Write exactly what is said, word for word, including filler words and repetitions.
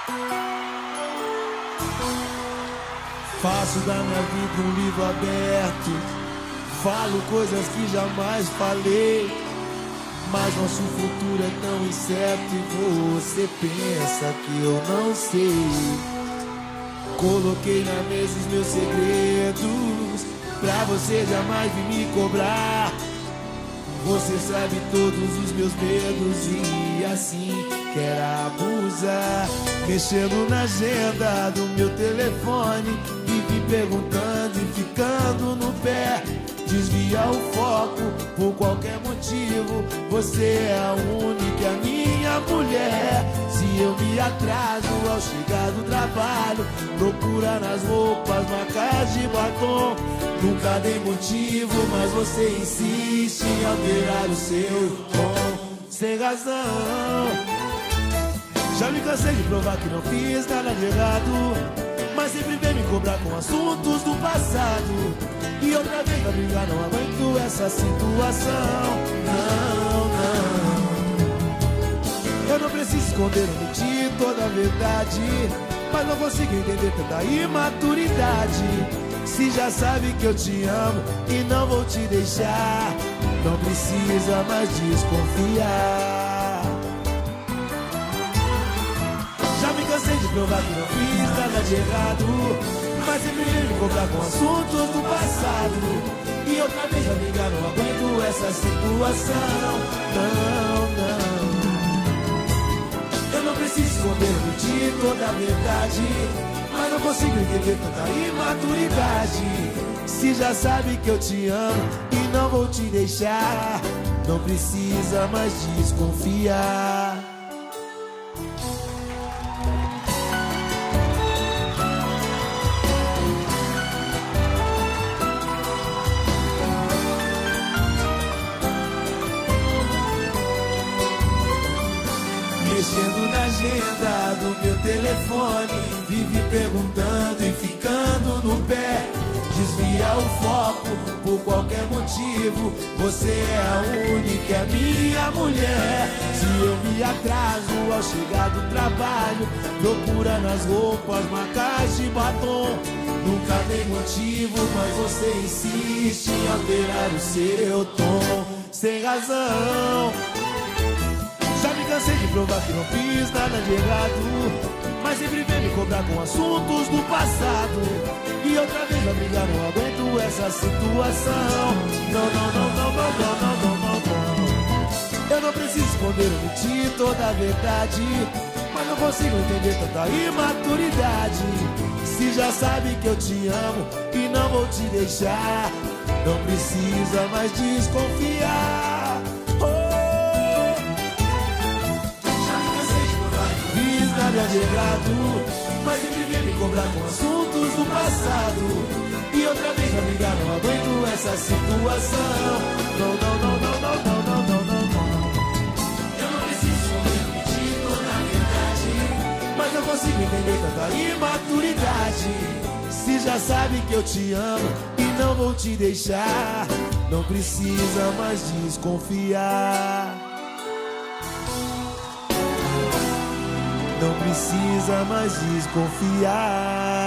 Faço da minha vida um livro aberto, falo coisas que jamais falei, mas nosso futuro é tão incerto e você pensa que eu não sei. Coloquei na mesa os meus segredos, pra você jamais vir me cobrar. Você sabe todos os meus medos e assim quer abusar. Mexendo na agenda do meu telefone, vive perguntando e ficando no pé. Desvia o foco por qualquer motivo, você é a única minha mulher. Se eu me atraso ao chegar do trabalho, procura nas roupas marcas de batom. Nunca dei motivo, mas você insiste em alterar o seu tom. Sem razão, já me cansei de provar que não fiz nada de errado, mas sempre vem me cobrar com assuntos do passado. E outra vez pra brigar, não aguento essa situação. Não, não, eu não preciso esconder ou mentir toda a verdade, mas não consigo entender tanta imaturidade. Se já sabe que eu te amo e não vou te deixar, não precisa mais desconfiar. Já me cansei de provar que não fiz nada de errado, mas sempre vem me cobrar com assuntos do passado. E outra vez a brigar, não aguento essa situação. Não, não, eu não preciso esconder ou mentir toda a verdade, mas não consigo entender tanta imaturidade. Se já sabe que eu te amo e não vou te deixar, não precisa mais desconfiar. Mexendo na agenda do meu telefone, vive perguntando e ficando no pé. Desvia o foco por qualquer motivo, você é a única minha mulher. Se eu me atraso ao chegar do trabalho, procura nas roupas marcas de batom. Nunca tem motivo, mas você insiste em alterar o seu tom. Sem razão, já me cansei de provar que não fiz nada de errado, mas sempre vem me cobrar com assuntos do passado. E outra vez a brigar, não aguento essa situação. Não, não, não, não, não, não, não, não, não, não. Eu não preciso esconder ou mentir toda a verdade, mas não consigo entender tanta imaturidade. Se já sabe que eu te amo e não vou te deixar, não precisa mais desconfiar. Nada de errado, mas sempre vem me cobrar com assuntos do passado. E outra vez pra brigar, não aguento essa situação. Não, não, não, não, não, não, não, não, não, não. Eu não preciso esconder, mentir toda a verdade, mas não consigo entender tanta imaturidade. Se já sabe que eu te amo e não vou te deixar, não precisa mais desconfiar. Não precisa mais desconfiar.